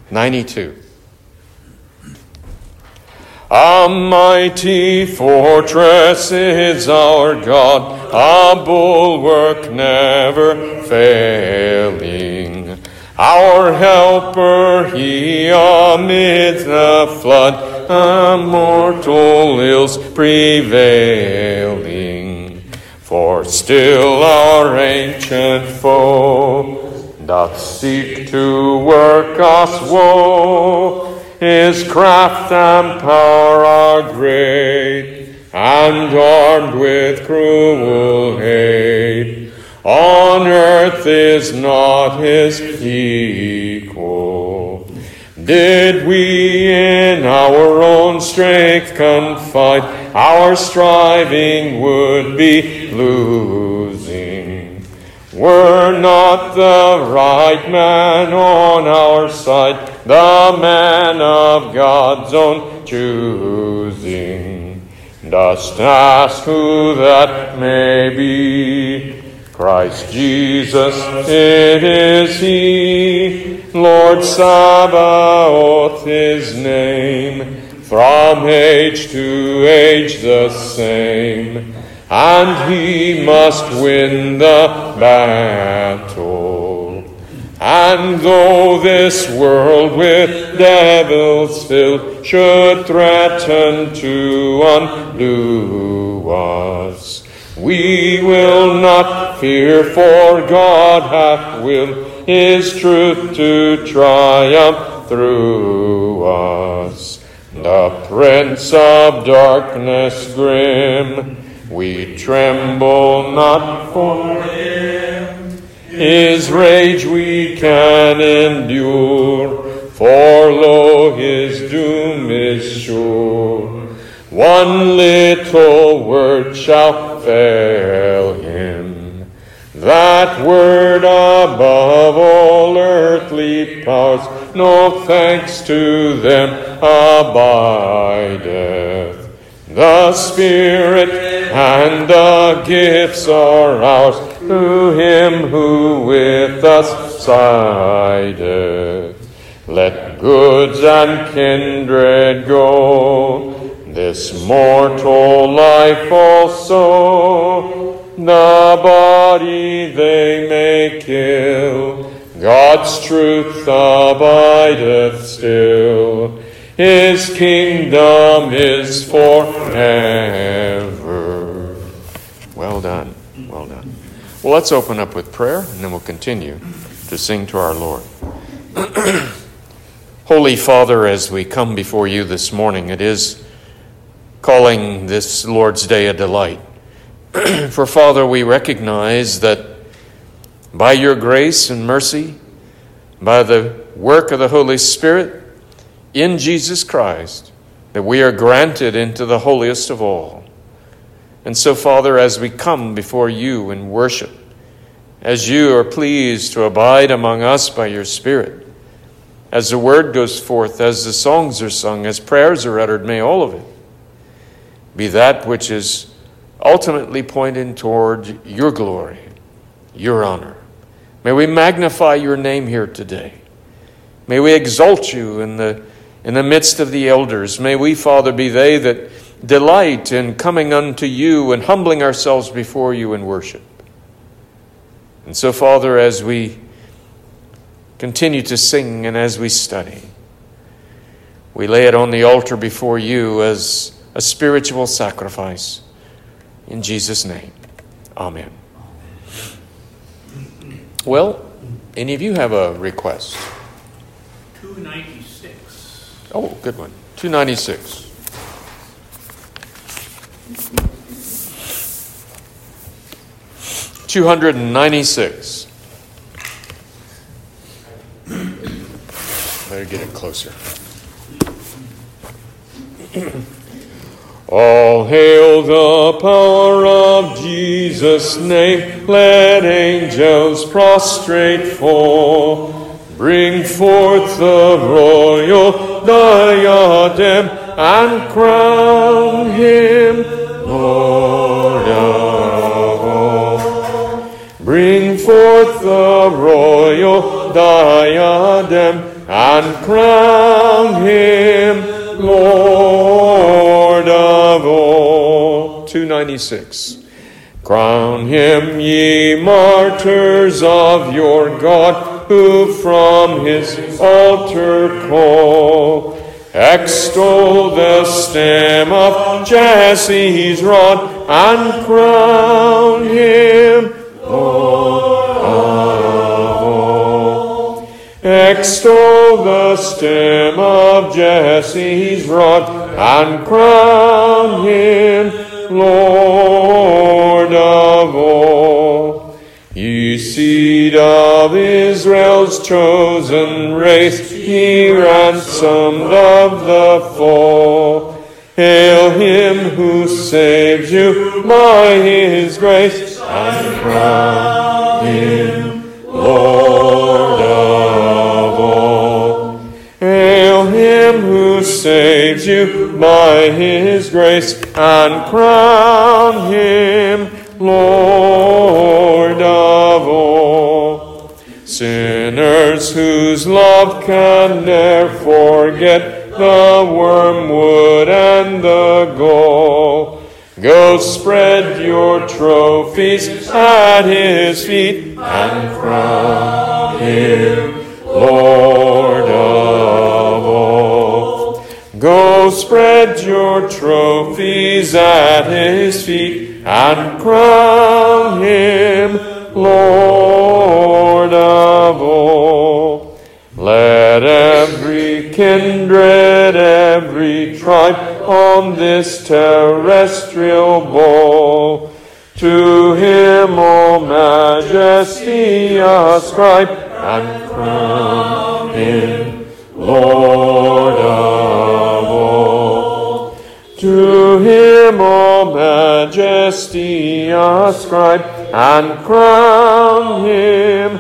92. A mighty fortress is our God, a bulwark never failing. Our helper, he amid the flood, mortal ills prevailing. For still our ancient foe doth seek to work us woe. His craft and power are great, and armed with cruel hate. On earth is not his equal. Did we in our own strength confide, our striving would be losing. Were not the right man on our side, the man of God's own choosing? Dost ask who that may be? Christ Jesus, it is he. Lord Sabaoth, his name. From age to age the same. And he must win the battle. And though this world with devils filled should threaten to undo us, we will not fear, for God hath willed his truth to triumph through us. The prince of darkness grim, we tremble not for him. His rage we can endure, for lo, his doom is sure. One little word shall fail him, that word above all earthly powers, no thanks to them abideth. The Spirit and the gifts are ours, through him who with us sideth. Let goods and kindred go, this mortal life also, the body they may kill. God's truth abideth still. His kingdom is forever. Well done. Well done. Well, let's open up with prayer, and then we'll continue to sing to our Lord. Holy Father, as we come before you this morning, it is calling this Lord's Day a delight. For, Father, we recognize that by your grace and mercy, by the work of the Holy Spirit in Jesus Christ, that we are granted into the holiest of all. And so, Father, as we come before you in worship, as you are pleased to abide among us by your Spirit, as the word goes forth, as the songs are sung, as prayers are uttered, may all of it be that which is ultimately pointing toward your glory, your honor. May we magnify your name here today. May we exalt you in the midst of the elders. May we, Father, be they that delight in coming unto you and humbling ourselves before you in worship. And so, Father, as we continue to sing and as we study, we lay it on the altar before you as a spiritual sacrifice. In Jesus' name, amen. Well, any of you have a request? 296. Oh, good one. 296. $296. Better get it closer. All hail the power of Jesus' name. Let angels prostrate fall. Bring forth the royal diadem and crown him Lord of all. Bring forth the royal diadem and crown him Lord of all. 296. Crown him, ye martyrs of your God, who from his altar call. Extol the stem of Jesse's rod, and crown him Lord of all. Extol the stem of Jesse's rod, and crown him Lord of all. Ye seed of Israel's chosen race, ye ransomed of the fall. Hail him who saves you by his grace, and crown him Lord of all. Hail him who saves you by his grace, and crown him Lord of all. Sinners whose love can ne'er forget the wormwood and the gall, go spread your trophies at his feet, and crown him Lord of all. Go spread your trophies at his feet, and crown him Lord of all. Let every kindred, every tribe on this terrestrial ball to him all majesty ascribe, and crown him Lord of all. To him all majesty ascribe, and crown him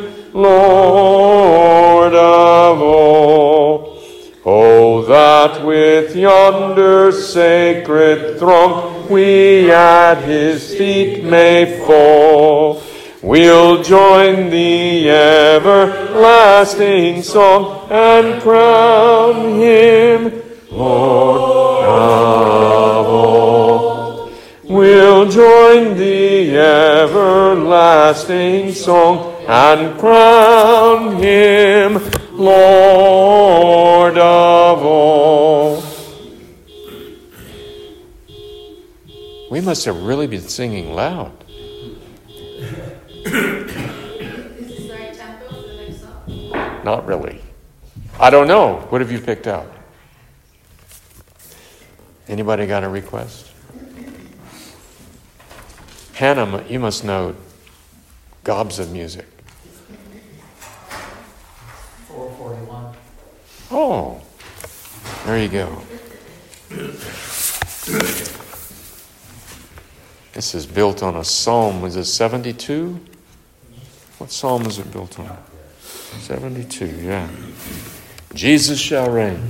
Lord of all. Oh, that with yonder sacred throng we at his feet may fall. We'll join the everlasting song, and crown him Lord of all. We'll join the everlasting song, and crown him Lord of all. We must have really been singing loud. Is this the right tempo for the next song? Not really. I don't know. What have you picked out? Anybody got a request? Hannah, you must know gobs of music. 441. Oh, there you go. This is built on a psalm. Is it 72? What psalm is it built on? 72, yeah. Jesus shall reign.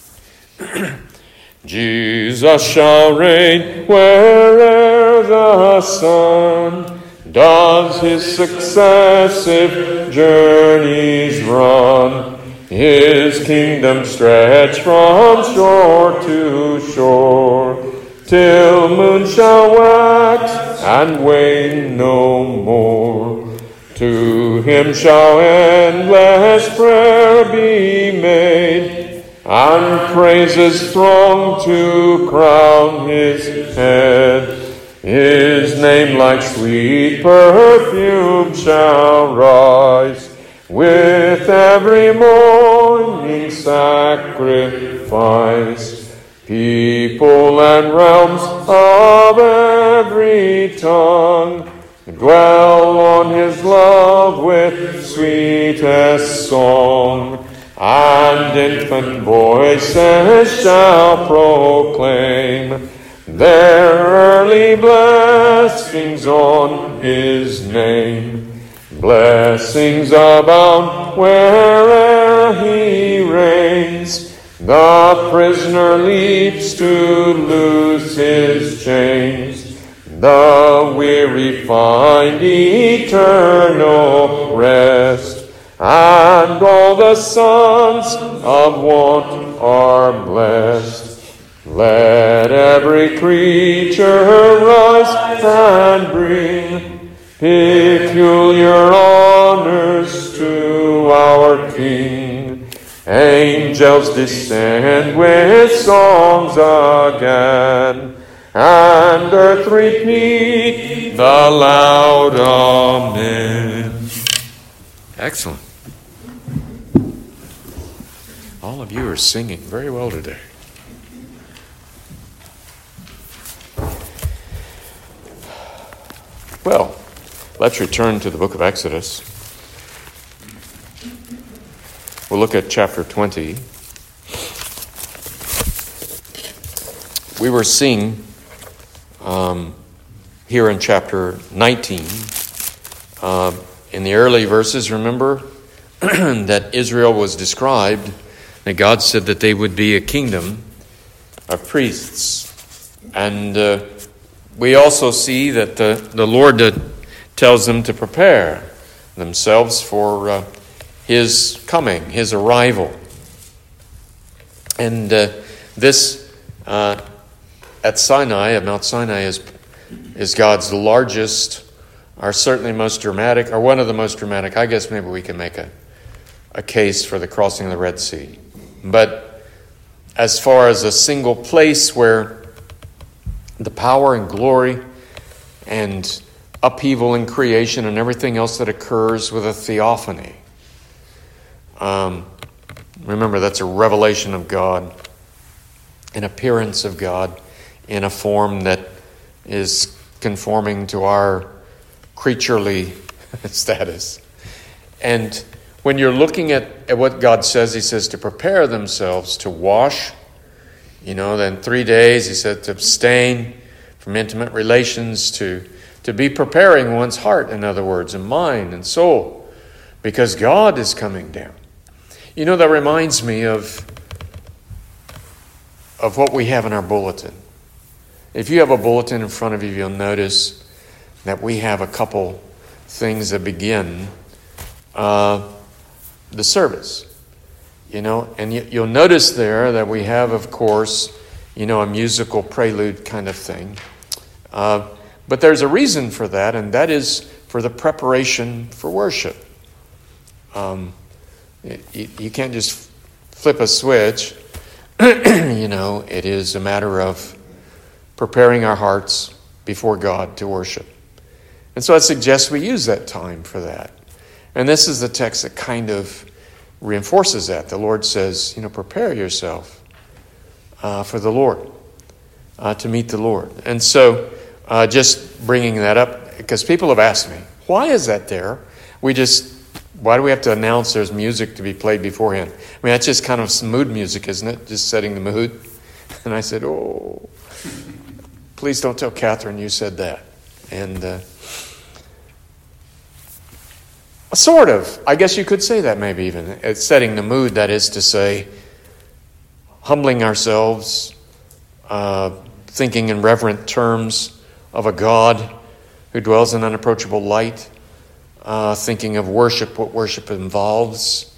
Jesus shall reign where'er the sun does his successive journeys run. His kingdom stretch from shore to shore, till moon shall wax and wane no more. To him shall endless prayer be made, and praises throng to crown his head. His name like sweet perfume shall rise with every morning sacrifice. People and realms of every tongue dwell on his love with sweetest song, and infant voices shall proclaim their early blessings on his name. Blessings abound where'er he reigns. The prisoner leaps to loose his chains. The weary find eternal rest, and all the sons of want are blessed. Let every creature rise and bring peculiar honors to our King. Angels descend with songs again, and earth repeat the loud amen. Excellent. All of you are singing very well today. Well, let's return to the book of Exodus. We'll look at chapter 20. We were seeing here in chapter 19, in the early verses, remember that Israel was described, that God said that they would be a kingdom of priests. And we also see that the Lord tells them to prepare themselves for His coming, His arrival. And this at Sinai, at Mount Sinai, is God's largest, or certainly most dramatic, or one of the most dramatic. I guess maybe we can make a case for the crossing of the Red Sea. But as far as a single place where the power and glory and upheaval in creation and everything else that occurs with a theophany. Remember, that's a revelation of God, an appearance of God in a form that is conforming to our creaturely status. And when you're looking at what God says, He says to prepare themselves to wash. Then 3 days, He said to abstain from intimate relations, to be preparing one's heart, in other words, and mind and soul, because God is coming down. That reminds me of what we have in our bulletin. If you have a bulletin in front of you, you'll notice that we have a couple things that begin the service. And you'll notice there that we have, of course, a musical prelude kind of thing. But there's a reason for that, and that is for the preparation for worship. You can't just flip a switch. It is a matter of preparing our hearts before God to worship. And so I suggest we use that time for that. And this is the text that kind of reinforces that. The Lord says, prepare yourself for the Lord, to meet the Lord. And so just bringing that up, because people have asked me, why is that there? Why do we have to announce there's music to be played beforehand? That's just kind of some mood music, isn't it? Just setting the mood. And I said, please don't tell Catherine you said that. And sort of. I guess you could say that maybe even. It's setting the mood, that is to say, humbling ourselves, thinking in reverent terms of a God who dwells in unapproachable light, thinking of worship, what worship involves.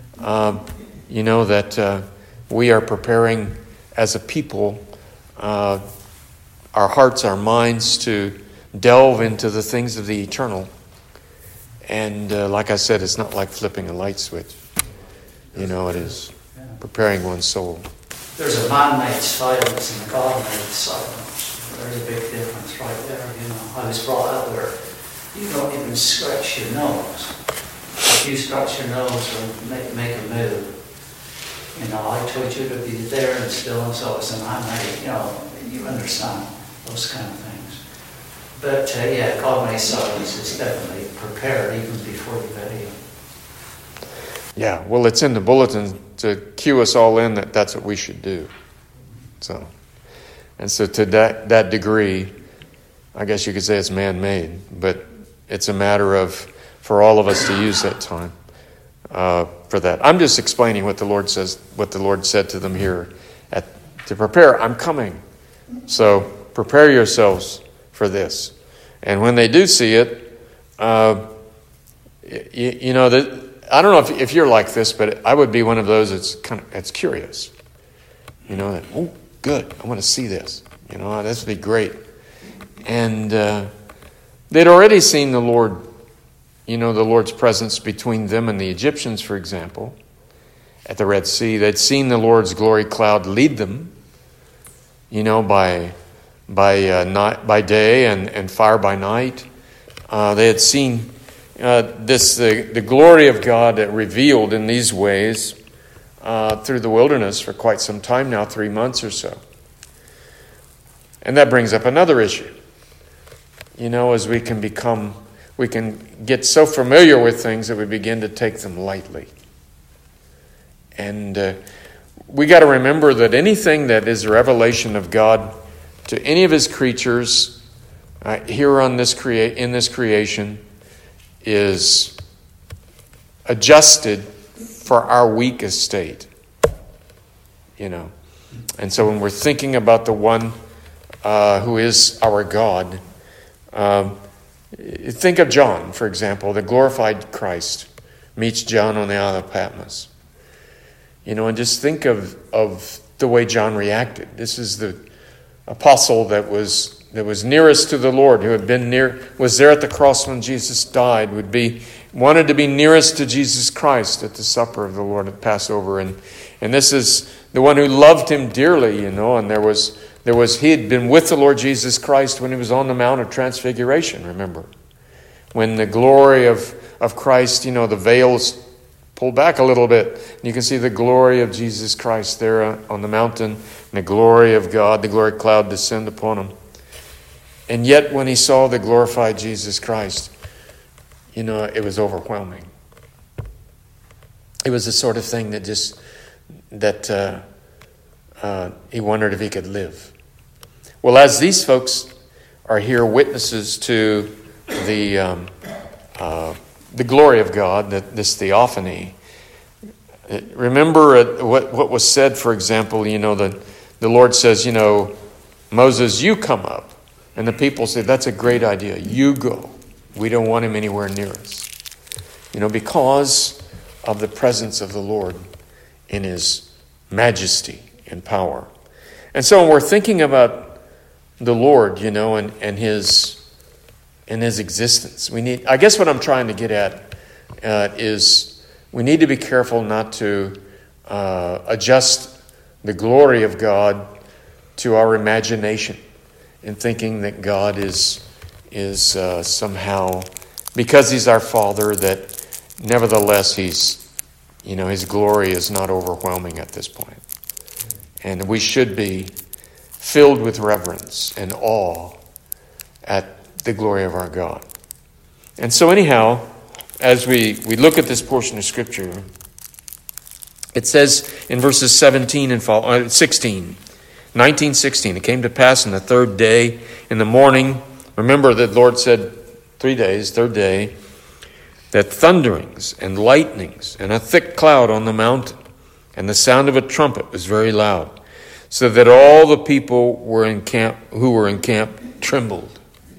That we are preparing as a people our hearts, our minds to delve into the things of the eternal. And like I said, it's not like flipping a light switch. It is preparing one's soul. There's a man-made silence and a God-made silence. There's a big difference right there. I was brought up where you don't even scratch your nose. If you scratch your nose or make a move, I told you to be there and still, and so it's a man-made, you understand those kind of things. But God-made silence is definitely prepared even before the video. Yeah, well, it's in the bulletin to cue us all in that that's what we should do. So to that degree, I guess you could say it's man-made, but it's a matter of for all of us to use that time for that. I'm just explaining what the Lord says, what the Lord said to them here to prepare. I'm coming, so prepare yourselves for this. And when they do see it, I don't know if you're like this, but I would be one of those that's curious. That, oh, good, I want to see this. This would be great. And they'd already seen the Lord, the Lord's presence between them and the Egyptians, for example, at the Red Sea. They'd seen the Lord's glory cloud lead them, by day and fire by night. They had seen the glory of God revealed in these ways through the wilderness for quite some time now, 3 months or so. And that brings up another issue. As we can get so familiar with things that we begin to take them lightly. And we got to remember that anything that is a revelation of God to any of his creatures here in this creation is adjusted for our weak estate. And so when we're thinking about the one who is our God, think of John, for example. The glorified Christ meets John on the Isle of Patmos. And just think of the way John reacted. This is the apostle that was nearest to the Lord, who had was there at the cross when Jesus died, wanted to be nearest to Jesus Christ at the supper of the Lord at Passover. And this is the one who loved him dearly, and he had been with the Lord Jesus Christ when he was on the Mount of Transfiguration, remember? When the glory of Christ, the veils pulled back a little bit. And you can see the glory of Jesus Christ there on the mountain, and the glory of God, the glory cloud descend upon him. And yet when he saw the glorified Jesus Christ, it was overwhelming. It was the sort of thing that he wondered if he could live. Well, as these folks are here witnesses to the glory of God, this theophany, remember what was said, for example, the Lord says, Moses, you come up. And the people say, that's a great idea. You go. We don't want him anywhere near us. Because of the presence of the Lord in his majesty and power. And so when we're thinking about the Lord, and his existence, I guess what I'm trying to get at is we need to be careful not to adjust the glory of God to our imagination in thinking that God is somehow, because he's our Father, that nevertheless his glory is not overwhelming at this point. And we should be filled with reverence and awe at the glory of our God. And so anyhow, as we look at this portion of Scripture, it says in verses 17 and 16, 19:16, it came to pass on the third day in the morning, remember the Lord said 3 days, third day, that thunderings and lightnings and a thick cloud on the mountain, and the sound of a trumpet was very loud, so that all the people who were in camp trembled.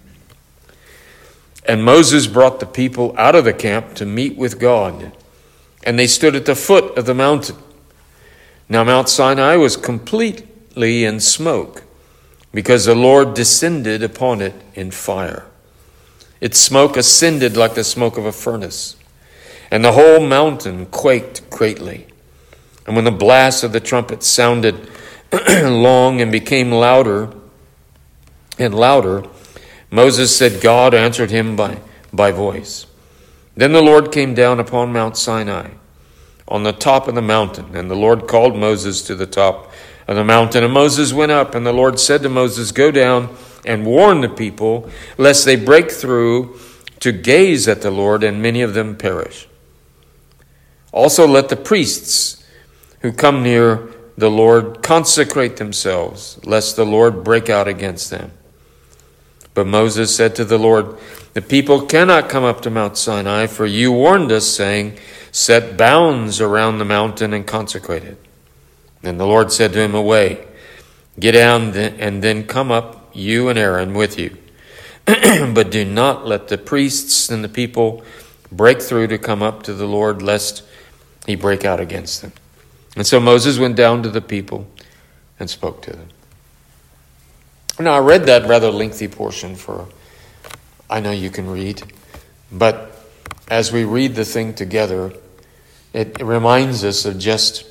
And Moses brought the people out of the camp to meet with God, and they stood at the foot of the mountain. Now Mount Sinai was completely in smoke, because the Lord descended upon it in fire. Its smoke ascended like the smoke of a furnace, and the whole mountain quaked greatly. And when the blast of the trumpet sounded long and became louder and louder, Moses said, God answered him by voice. Then the Lord came down upon Mount Sinai on the top of the mountain, and the Lord called Moses to the top of the mountain. And Moses went up, and the Lord said to Moses, go down and warn the people, lest they break through to gaze at the Lord, and many of them perish. Also let the priests who come near the Lord consecrate themselves, lest the Lord break out against them. But Moses said to the Lord, the people cannot come up to Mount Sinai, for you warned us, saying, set bounds around the mountain and consecrate it. Then the Lord said to him, away, get down and then come up, you and Aaron with you. But do not let the priests and the people break through to come up to the Lord, lest he break out against them. And so Moses went down to the people and spoke to them. Now, I read that rather lengthy portion I know you can read, but as we read the thing together, it reminds us of just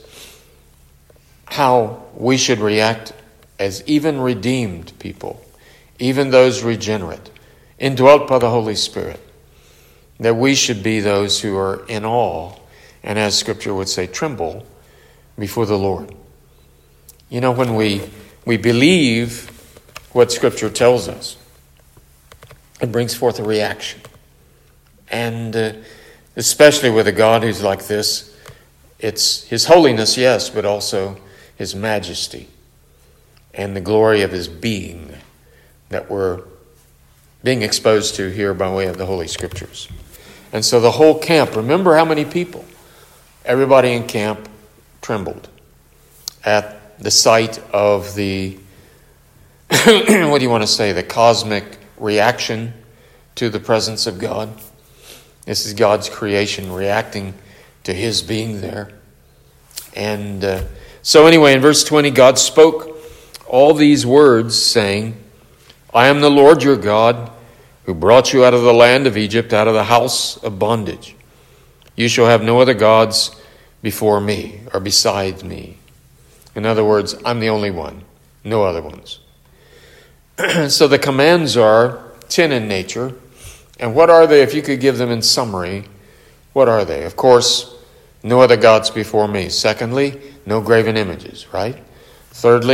how we should react as even redeemed people, even those regenerate, indwelt by the Holy Spirit, that we should be those who are in awe, and as Scripture would say, tremble before the Lord. You know, when we believe what Scripture tells us, it brings forth a reaction. And especially with a God who's like this, it's His holiness, yes, but also His majesty and the glory of His being that we're being exposed to here by way of the Holy Scriptures. And so the whole camp, remember how many people? Everybody in camp trembled at the sight of the, what do you want to say, the cosmic reaction to the presence of God. This is God's creation reacting to His being there. And so anyway, in verse 20, God spoke all these words, saying, I am the Lord your God, who brought you out of the land of Egypt, out of the house of bondage. You shall have no other gods before me or beside me. In other words, I'm the only one, no other ones. So the commands are 10 in nature. And what are they, if you could give them in summary? What are they? Of course, no other gods before me. Secondly, no graven images, right? Thirdly,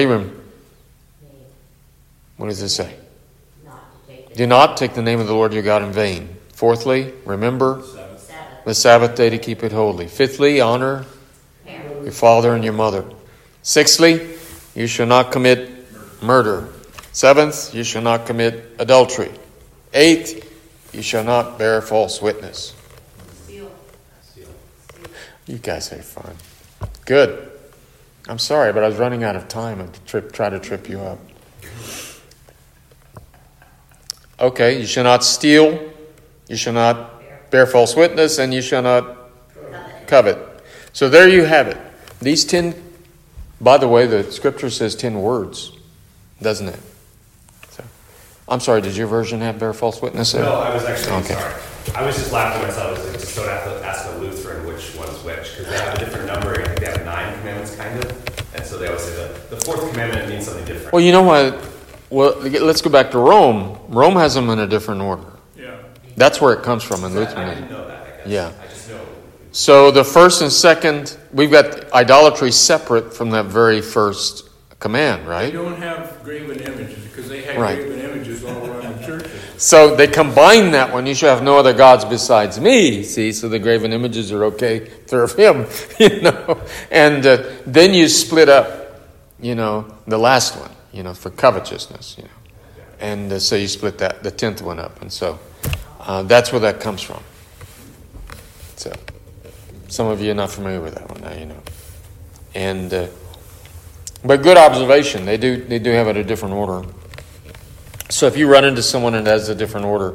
what does it say? Do not take the name of the Lord your God in vain. Fourthly, remember the Sabbath day to keep it holy. Fifthly, honor your father and your mother. Sixthly, you shall not commit murder. Seventh, you shall not commit adultery. Eighth, you shall not bear false witness. You guys have fun. Good. I'm sorry, but I was running out of time and try to trip you up. Okay, you shall not steal, you shall not bear false witness, and you shall not covet. So there you have it. These 10, by the way, the Scripture says 10 words, doesn't it? So, I'm sorry, did your version have bear false witness? No, I was actually sorry. I was just laughing at myself. I just don't have to ask a Lutheran which one's which, because they have a different numbering. I think they have 9 commandments, kind of. And so they always say the fourth commandment means something different. Well, you know what? Well, let's go back to Rome. Rome has them in a different order. Yeah. That's where it comes from in Lutheranism. I didn't know that, I guess. Yeah. I just know. So the first and second, we've got idolatry separate from that very first command, right? They don't have graven images because they have Right. graven images all around the churches. So they combine that one. You shall have no other gods besides me. See, so the graven images are okay. Serve him, And then you split up, the last one, for covetousness, And so you split that, the 10th one up. And so that's where that comes from. So some of you are not familiar with that one now, And but good observation. They do have it a different order. So if you run into someone that has a different order,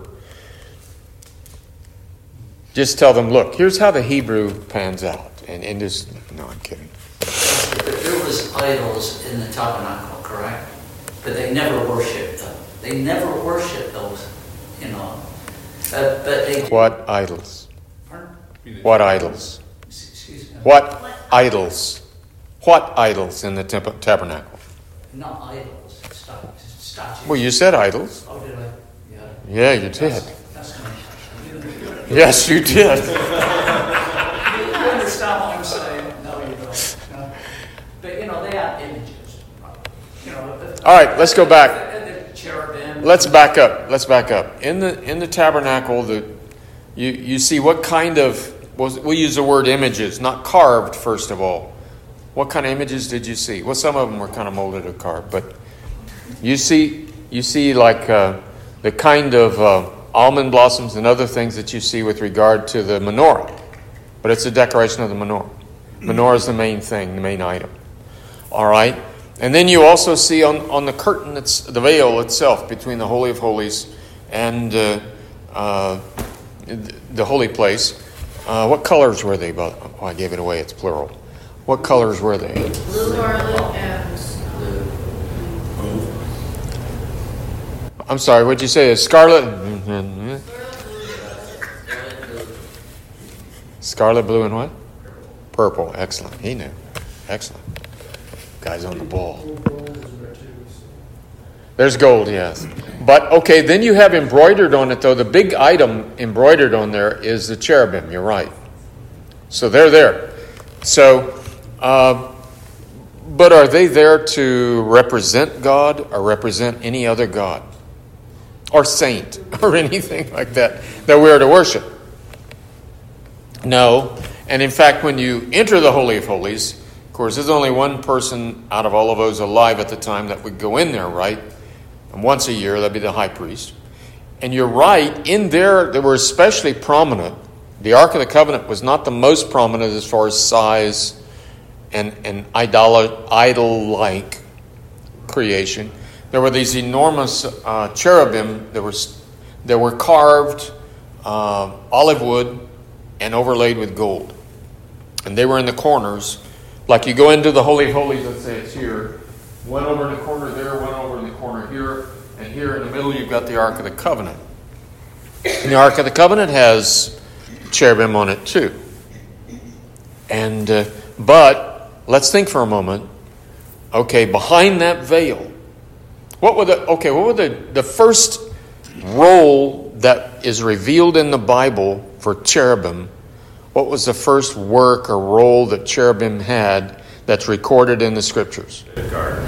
just tell them, look, here's how the Hebrew pans out. And just, no, I'm kidding. There was idols in the tabernacle, correct? But they never worshipped them. They never worshipped those, But they... What idols? Pardon? What idols? Excuse me. What idols? What idols in the tabernacle? Not idols. Statues. Well, you said idols. Oh, did I? Yeah, you did. That's nice. Yes, you did. You understand what I'm saying? No, you don't. No. But, they have images. All right, let's go back. The cherubim. Let's back up. In the tabernacle, you see what kind of, we'll use the word images, not carved, first of all. What kind of images did you see? Well, some of them were kind of molded or carved, but you see like the kind of almond blossoms and other things that you see with regard to the menorah. But it's a decoration of the menorah. Menorah is the main thing, the main item. All right? And then you also see on the curtain, it's the veil itself between the Holy of Holies and the the holy place. What colors were they? Oh, I gave it away. It's plural. What colors were they? Blue, scarlet, and blue. I'm sorry, what'd you say? Scarlet? Scarlet, blue, and what? Purple. Excellent. He knew. Excellent. Guy's on the ball. There's gold, yes. But, okay, then you have embroidered on it, though. The big item embroidered on there is the cherubim. You're right. So they're there. So, but are they there to represent God or represent any other God? Or saint or anything like that we are to worship? No. And in fact, when you enter the Holy of Holies, of course, there's only one person out of all of those alive at the time that would go in there, right? And once a year, that'd be the high priest. And you're right, in there, they were especially prominent. The Ark of the Covenant was not the most prominent as far as size and idol-like creation. There were these enormous cherubim that were carved olive wood and overlaid with gold. And they were in the corners. Like you go into the Holy of Holies, let's say it's here. One over in the corner there, one over in the corner here. And here in the middle you've got the Ark of the Covenant. And the Ark of the Covenant has cherubim on it too. And but let's think for a moment. Okay, behind that veil, what were the first role that is revealed in the Bible for cherubim? What was the first work or role that cherubim had that's recorded in the Scriptures? The garden.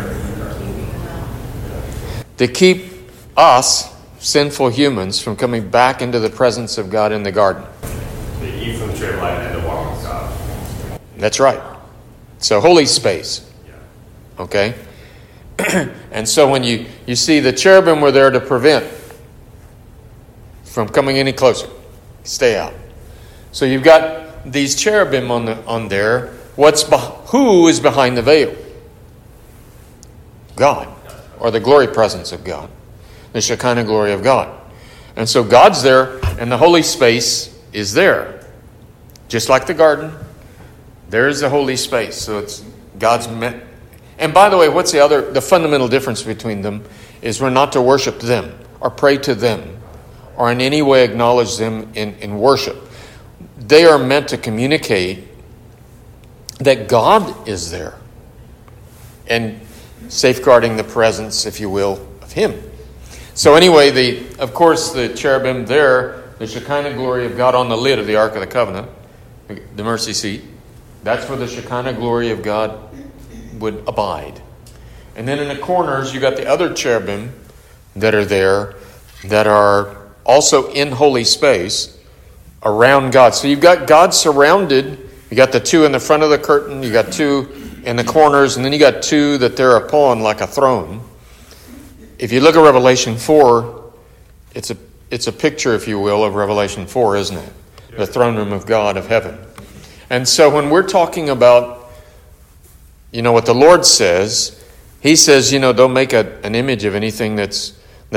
To keep us, sinful humans, from coming back into the presence of God in the garden. To eat from the tree of life and to walk with God. That's right. So holy space. Okay? And so when you see the cherubim were there to prevent from coming any closer. Stay out. So you've got these cherubim on there. Who is behind the veil? God. Or the glory presence of God. The Shekinah glory of God. And so God's there and the holy space is there. Just like the garden. There's the holy space. So it's God's meant. And by the way, what's the fundamental difference between them is we're not to worship them or pray to them or in any way acknowledge them in worship. They are meant to communicate that God is there and safeguarding the presence, if you will, of Him. So anyway, of course, the cherubim there, the Shekinah glory of God on the lid of the Ark of the Covenant, the mercy seat, that's where the Shekinah glory of God would abide. And then in the corners, you got the other cherubim that are there that are also in holy space around God. So you've got God surrounded. You got the two in the front of the curtain. You got two in the corners. And then you got two that they're upon like a throne. If you look at Revelation 4, it's a picture, if you will, of Revelation 4, isn't it? The throne room of God of heaven. And so when we're talking about what the Lord says, He says, don't make an image of anything that's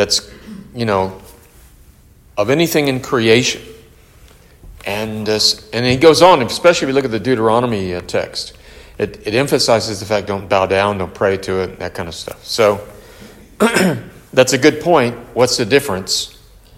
of anything in creation. And He goes on, especially if you look at the Deuteronomy text, it emphasizes the fact, don't bow down, don't pray to it, that kind of stuff. So that's a good point. What's the difference?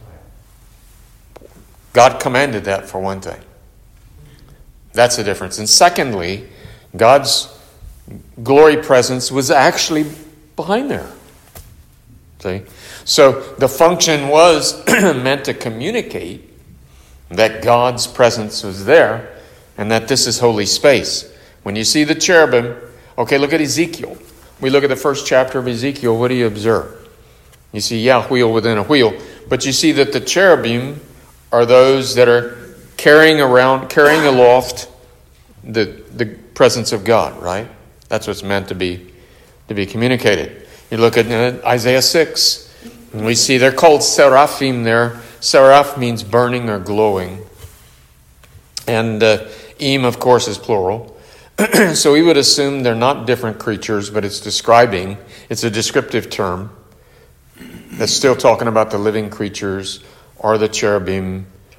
God commanded that for one thing. That's the difference. And secondly, God's glory presence was actually behind there. See? So the function was meant to communicate that God's presence was there and that this is holy space. When you see the cherubim, okay, look at Ezekiel. We look at the first chapter of Ezekiel, what do you observe? You see, wheel within a wheel. But you see that the cherubim are those that are carrying aloft the presence of God, right? That's what's meant to be communicated. You look at Isaiah 6, and we see they're called seraphim there. Seraph means burning or glowing. And im, of course, is plural. So we would assume they're not different creatures, but it's a descriptive term that's still talking about the living creatures or the cherubim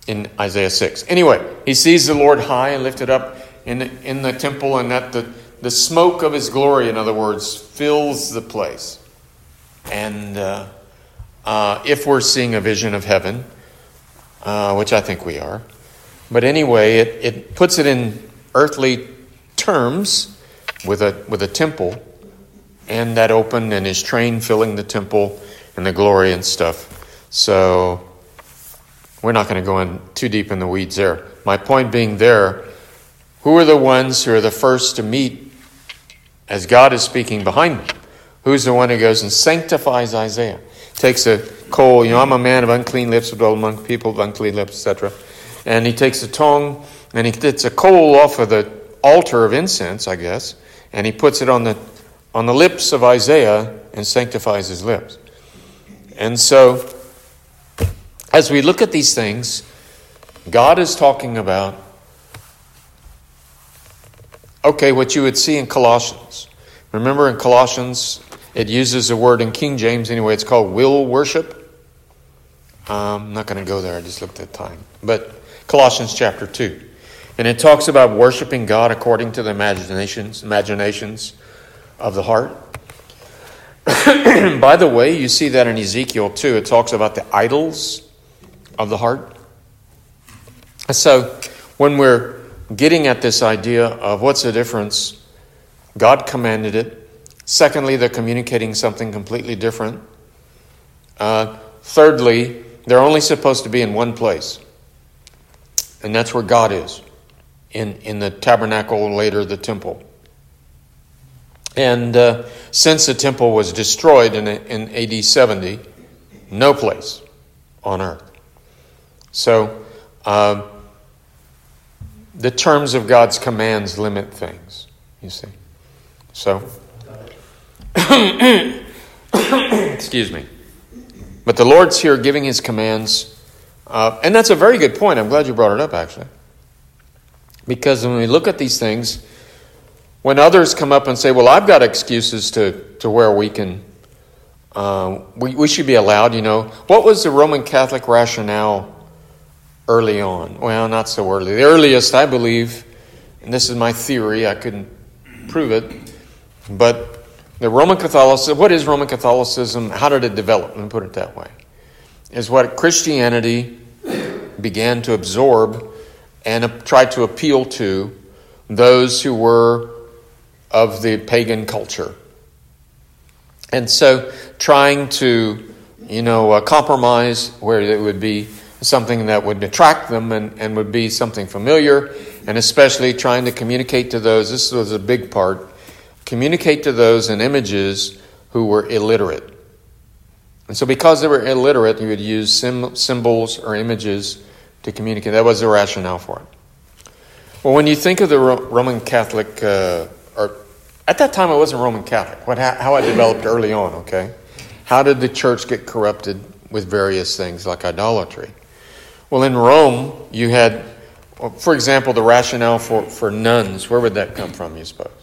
in Isaiah 6. Anyway, he sees the Lord high and lifted up in the temple, and that the smoke of his glory, in other words, fills the place. And if we're seeing a vision of heaven, which I think we are, but anyway, it puts it in earthly terms with a temple, and that opened, and his train filling the temple and the glory and stuff. So we're not going to go in too deep in the weeds there. My point being there, who are the ones who are the first to meet as God is speaking behind them? Who's the one who goes and sanctifies Isaiah? Takes a coal, I'm a man of unclean lips, who dwell among people of unclean lips, etc. And he takes a tongue, and he gets a coal off of the altar of incense, I guess, and he puts it on the lips of Isaiah and sanctifies his lips. And so, as we look at these things, God is talking about, what you would see in Colossians. Remember in Colossians, it uses a word in King James anyway, it's called will worship. I'm not going to go there, I just looked at time. But Colossians chapter 2. And it talks about worshiping God according to the imaginations of the heart. By the way, you see that in Ezekiel too. It talks about the idols of the heart. So when we're getting at this idea of what's the difference, God commanded it. Secondly, they're communicating something completely different. Thirdly, they're only supposed to be in one place. And that's where God is. In the tabernacle, later the temple. And since the temple was destroyed in AD 70, no place on earth. So, the terms of God's commands limit things, you see. So, excuse me. But the Lord's here giving his commands, and that's a very good point. I'm glad you brought it up, actually. Because when we look at these things, when others come up and say, well, I've got excuses to where we can, we should be allowed, What was the Roman Catholic rationale early on? Well, not so early. The earliest, I believe, and this is my theory, I couldn't prove it, but the Roman Catholicism, what is Roman Catholicism? How did it develop? Let me put it that way. Is what Christianity began to absorb and tried to appeal to those who were of the pagan culture. And so trying to, compromise where it would be something that would attract them and would be something familiar, and especially trying to communicate to those, this was a big part, communicate to those in images who were illiterate. And so because they were illiterate, you would use symbols or images to communicate. That was the rationale for it. Well, when you think of the Roman Catholic, or at that time it wasn't Roman Catholic, how it developed early on, okay? How did the church get corrupted with various things like idolatry? Well, in Rome, you had, for example, the rationale for nuns. Where would that come from, you suppose?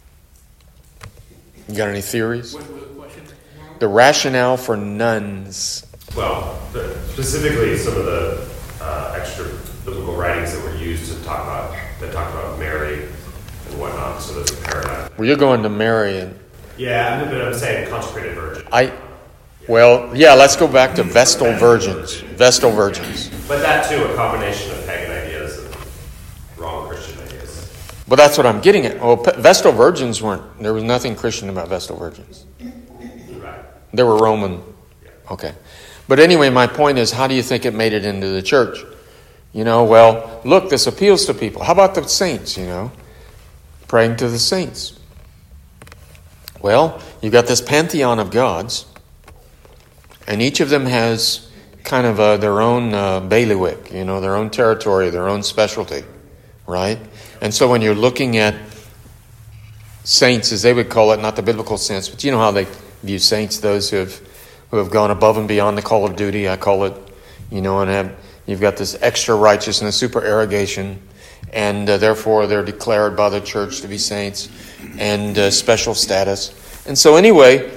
You got any theories? What was the question? The rationale for nuns. Well, specifically some of the extra biblical writings that were used to talk about Mary and whatnot. So there's a paradigm. Well, you're going to Mary and... Yeah, I'm saying consecrated virgin. Let's go back to Vestal Virgins. Vestal Virgins. But that too, a combination of pagan ideas and wrong Christian ideas. But that's what I'm getting at. Well, Vestal Virgins there was nothing Christian about Vestal Virgins. Right. They were Roman. Yeah. Okay. But anyway, my point is, how do you think it made it into the church? Well, look, this appeals to people. How about the saints, Praying to the saints. Well, you've got this pantheon of gods, and each of them has kind of their own bailiwick, their own territory, their own specialty, right? And so when you're looking at saints, as they would call it, not the biblical sense, but you know how they view saints, those who have gone above and beyond the call of duty, I call it, and you've got this extra righteousness, supererogation, and therefore they're declared by the church to be saints and special status. And so anyway,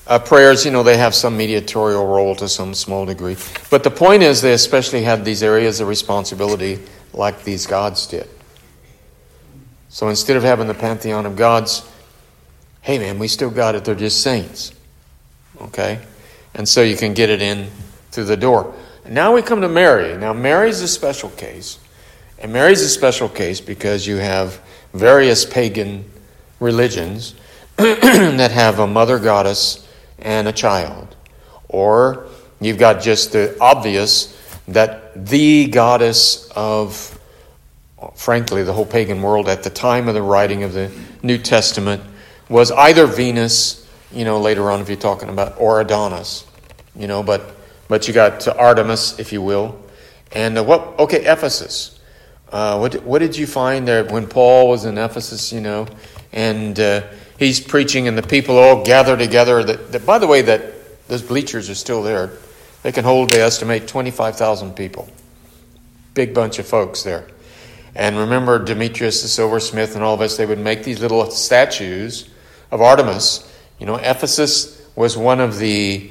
Prayers, they have some mediatorial role to some small degree. But the point is they especially had these areas of responsibility like these gods did. So instead of having the pantheon of gods, hey man, we still got it. They're just saints. Okay? And so you can get it in through the door. Now we come to Mary. Now Mary's a special case. And Mary's a special case because you have various pagan religions that have a mother goddess and a child. Or you've got just the obvious that the goddess of, frankly, the whole pagan world at the time of the writing of the New Testament was either Venus, later on if you're talking about, or Adonis, but you got Artemis, if you will. And Ephesus. What did you find there when Paul was in Ephesus, and he's preaching and the people all gather together. That by the way, that those bleachers are still there. They can hold, they estimate, 25,000 people. Big bunch of folks there. And remember Demetrius the silversmith and all of us, they would make these little statues of Artemis. Ephesus was one of the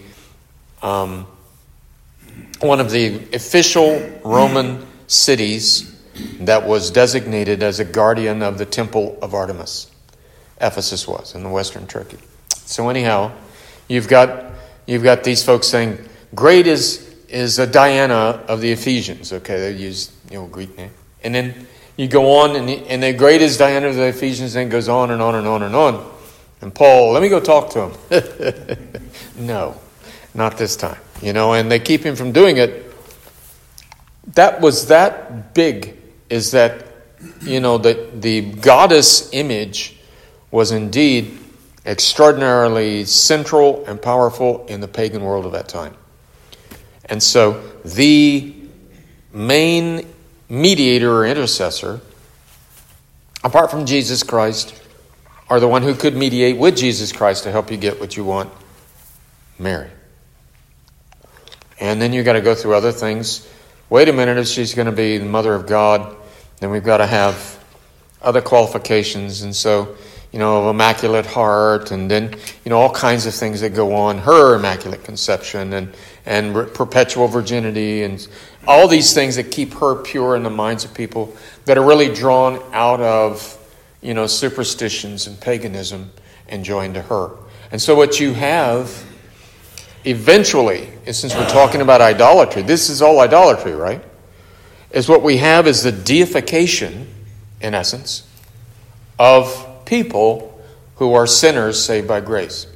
official Roman cities that was designated as a guardian of the temple of Artemis. Ephesus was in the western Turkey. So anyhow, you've got these folks saying, "Great is a Diana of the Ephesians." Okay, they use Greek name, and then you go on, and the great is Diana of the Ephesians. Then goes on and on and on and on. And Paul, let me go talk to him. No, not this time. And they keep him from doing it. That was that big. Is that that the goddess image was indeed extraordinarily central and powerful in the pagan world of that time. And so the main mediator or intercessor, apart from Jesus Christ, or the one who could mediate with Jesus Christ to help you get what you want, Mary. And then you got to go through other things. Wait a minute, if she's going to be the mother of God, then we've got to have other qualifications. And so, of immaculate heart, and then, all kinds of things that go on. Her immaculate conception and perpetual virginity and all these things that keep her pure in the minds of people that are really drawn out of, superstitions and paganism and joined to her. And so what you have eventually, since we're talking about idolatry, this is all idolatry, right? Is what we have is the deification, in essence, of people who are sinners saved by grace.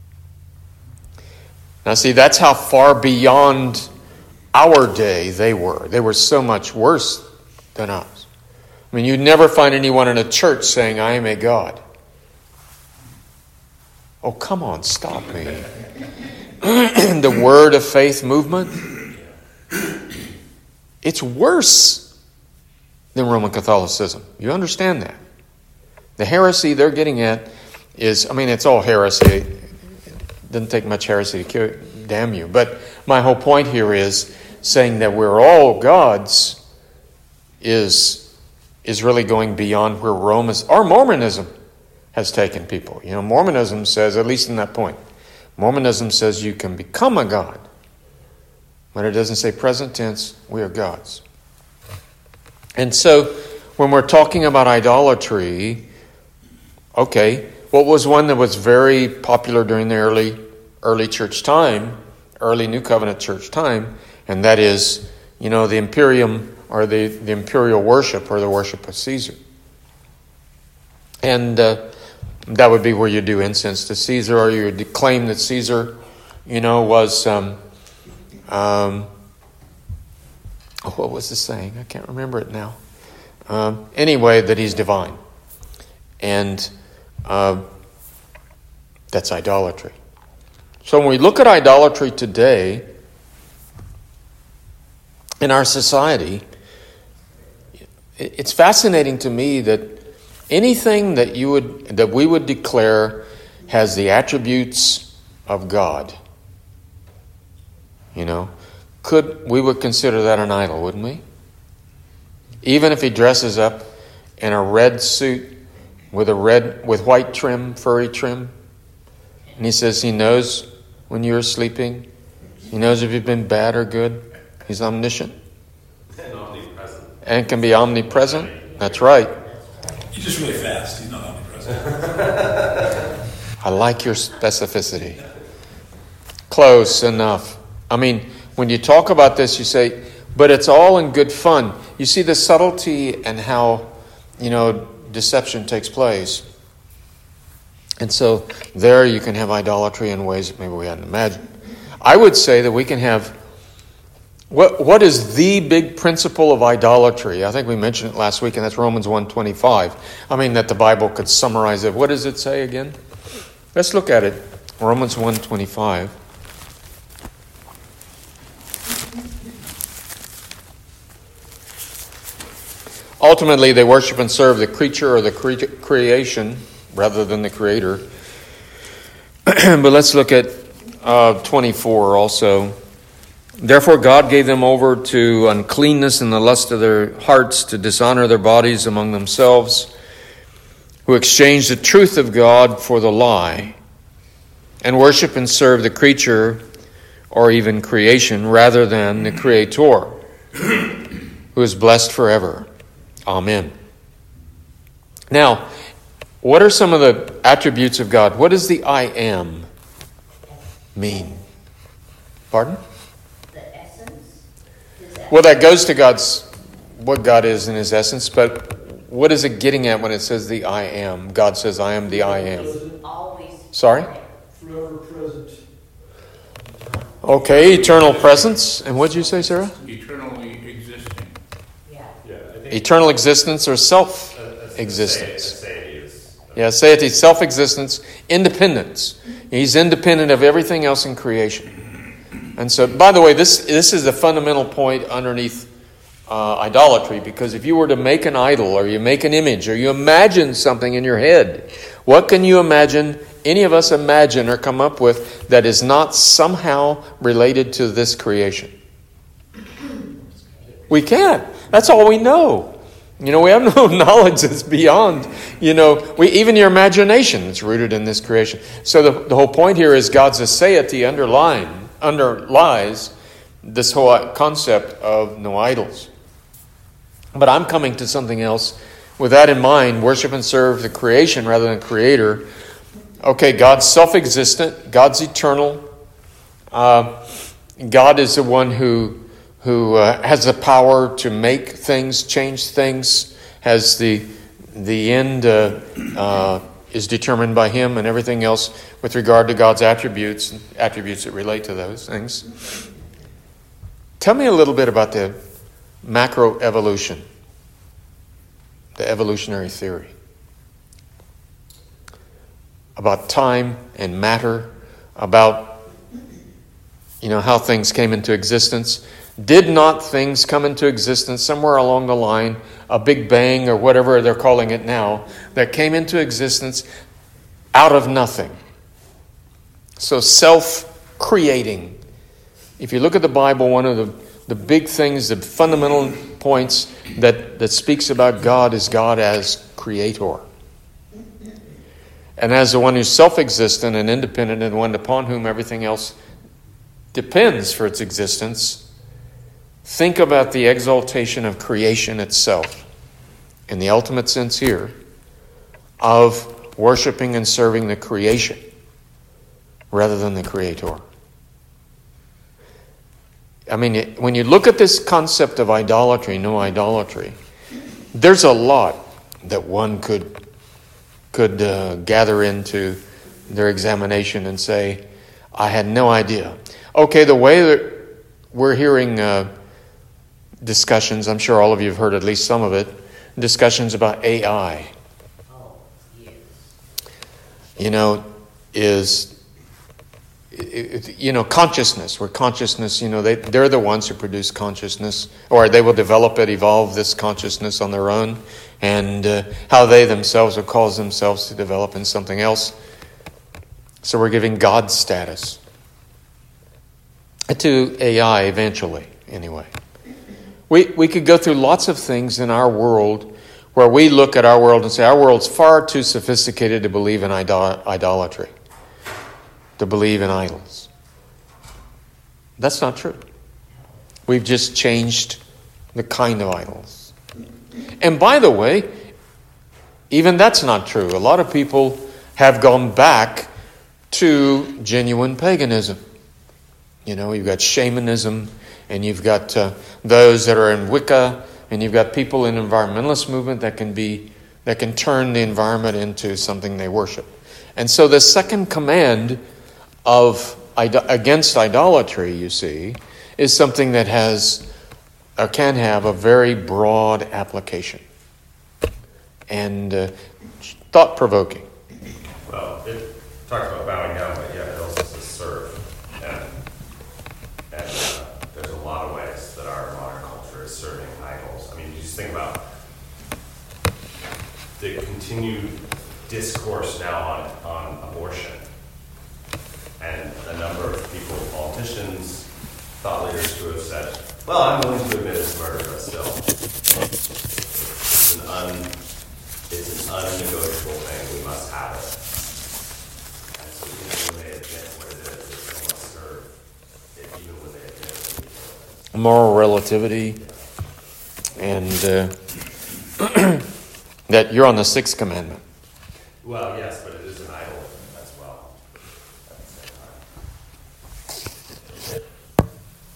Now see, that's how far beyond our day they were. They were so much worse than us. I mean, you'd never find anyone in a church saying, "I am a God." Oh, come on, stop me. The Word of Faith movement, it's worse than Roman Catholicism. You understand that? The heresy they're getting at is, it's all heresy. It doesn't take much heresy to damn you. But my whole point here is saying that we're all gods is really going beyond where Rome is, or Mormonism has taken people. Mormonism says, at least in that point, Mormonism says you can become a god. But it doesn't say present tense, we are gods. And so when we're talking about idolatry, okay, what was one that was very popular during the early church time, early New Covenant church time, and that is, the imperium, or the imperial worship, or the worship of Caesar. And that would be where you do incense to Caesar, or you claim that Caesar, was, what was the saying? I can't remember it now. Anyway, that he's divine. And that's idolatry. So when we look at idolatry today in our society, it's fascinating to me that anything that we would declare has the attributes of God, we would consider that an idol, wouldn't we? Even if he dresses up in a red suit with white trim, furry trim, And he says he knows when you're sleeping. He knows if you've been bad or good. He's omniscient. And omnipresent. And can be omnipresent. That's right. He's just really fast. He's not omnipresent. I like your specificity. Close enough. I mean, when you talk about this, you say, but it's all in good fun. You see the subtlety and how, deception takes place. And so there you can have idolatry in ways that maybe we hadn't imagined. I would say that we can have, what is the big principle of idolatry? I think we mentioned it last week, and that's Romans 1:25. I mean, that the Bible could summarize it. What does it say again? Let's look at it. Romans 1:25. Ultimately, they worship and serve the creature or the creation rather than the creator. But let's look at 24 also. Therefore God gave them over to uncleanness and the lust of their hearts to dishonor their bodies among themselves, who exchanged the truth of God for the lie, and worship and serve the creature or even creation rather than the Creator, who is blessed forever. Amen. Now, what are some of the attributes of God? What does the I am mean? Pardon? The essence? Well, that goes to what God is in His essence, but what is it getting at when it says the I am? God says, I am the I am. Always. Sorry? Forever present. Okay, eternal presence. And what did you say, Sarah? Eternally existing. Yeah. Yeah, I think Eternal existence or self-existence. Aseity is. Yeah, aseity, self-existence, independence. He's independent of everything else in creation. And so, by the way, this is the fundamental point underneath idolatry, because if you were to make an idol or you make an image or you imagine something in your head, what can you imagine, any of us imagine or come up with that is not somehow related to this creation? We can't. That's all we know. We have no knowledge that's beyond, even your imagination is rooted in this creation. So the whole point here is God's aseity underlies this whole concept of no idols. But I'm coming to something else. With that in mind, worship and serve the creation rather than creator. Okay, God's self-existent. God's eternal. God is the one who has the power to make things, change things, has the end is determined by Him, and everything else with regard to God's attributes that relate to those things. Tell me a little bit about the macroevolution, the evolutionary theory, about time and matter, about how things came into existence. Did not things come into existence somewhere along the line, a Big Bang or whatever they're calling it now, that came into existence out of nothing? So self-creating. If you look at the Bible, one of the big things, the fundamental points that speaks about God is God as creator. And as the one who's self-existent and independent and the one upon whom everything else depends for its existence. Think about the exaltation of creation itself, in the ultimate sense here, of worshiping and serving the creation rather than the Creator. I mean, when you look at this concept of idolatry, no idolatry, there's a lot that one could gather into their examination and say, I had no idea. Okay, the way that we're hearing discussions, I'm sure all of you have heard at least some of it, discussions about AI. Oh, yes. Consciousness, where consciousness, they're the ones who produce consciousness, or they will develop it, evolve this consciousness on their own, and how they themselves will cause themselves to develop in something else. So we're giving God status to AI eventually, anyway. We could go through lots of things in our world where we look at our world and say, our world's far too sophisticated to believe in idolatry. to believe in idols. That's not true. We've just changed the kind of idols. And by the way, even that's not true. A lot of people have gone back to genuine paganism. You've got shamanism, and you've got those that are in Wicca, and you've got people in the environmentalist movement that can turn the environment into something they worship. And so the second command against idolatry, you see, is something that can have a very broad application and thought-provoking. Well, it talks about bowing down, but yeah, it also says serve. And there's a lot of ways that our modern culture is serving idols. I mean, you just think about the continued discourse now on abortion. And a number of people, politicians, thought leaders who have said, well, I'm willing to admit it's murder, but still. It's an unnegotiable thing. We must have it. And so even when they admit what it is, they still must serve it, even when they admit it. Moral relativity, and that you're on the sixth commandment. Well, yes, but it is an idol as well at the same time.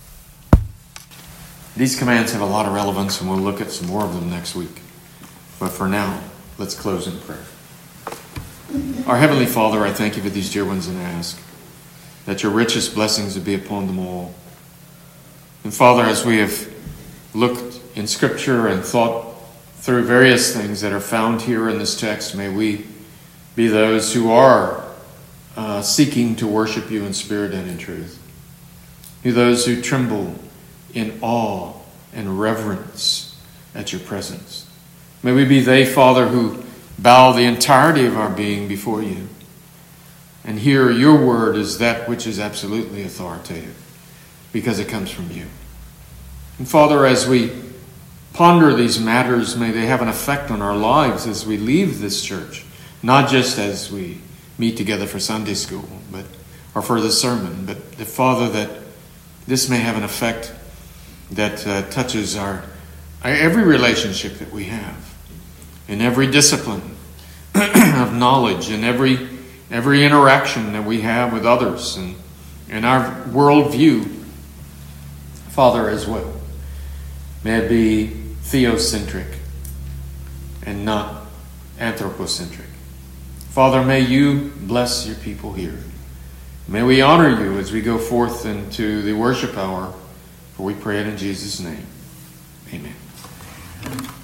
These commands have a lot of relevance, and we'll look at some more of them next week. But for now, let's close in prayer. Our Heavenly Father, I thank you for these dear ones and ask that your richest blessings would be upon them all. And Father, as we have looked in Scripture and thought through various things that are found here in this text, may we be those who are seeking to worship you in spirit and in truth. Be those who tremble in awe and reverence at your presence. May we be they, Father, who bow the entirety of our being before you and hear your word as that which is absolutely authoritative because it comes from you. And Father, as we ponder these matters, may they have an effect on our lives as we leave this church, not just as we meet together for Sunday school or for the sermon, but Father, that this may have an effect that touches our every relationship that we have, in every discipline of knowledge, in every interaction that we have with others, and in our worldview, Father, as well. May it be theocentric and not anthropocentric. Father, may you bless your people here. May we honor you as we go forth into the worship hour, for we pray it in Jesus' name. Amen.